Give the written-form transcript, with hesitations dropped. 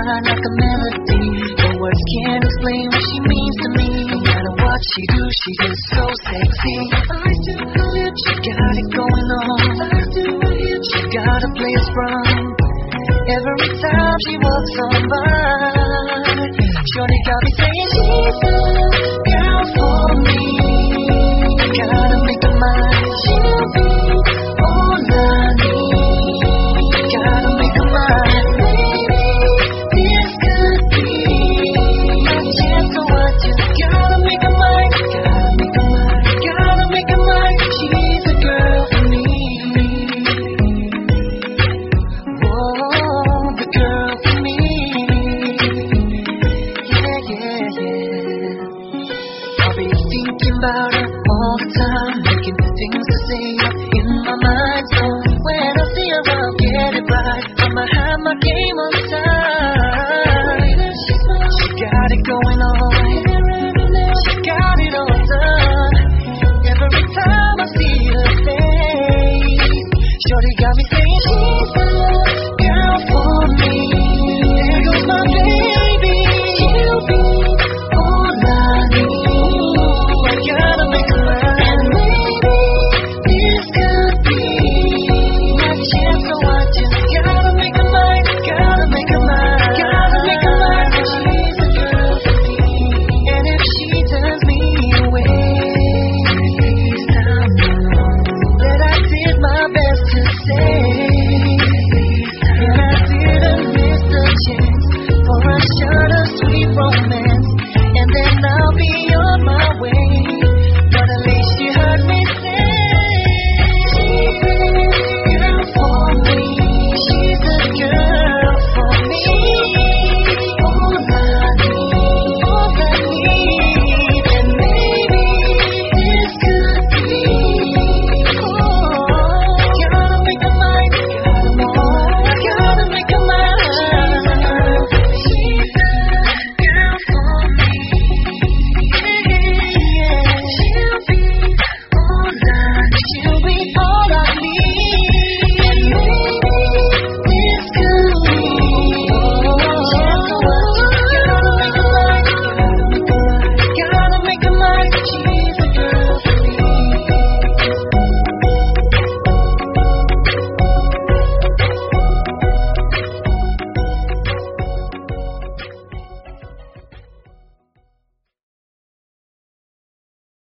mind like a melody. The words can't explain what she means to me. No matter what she do, she is so sexy. Eyes to her lips, she got it going on. Eyes to her hips, she got a place from. Every time she walks on by,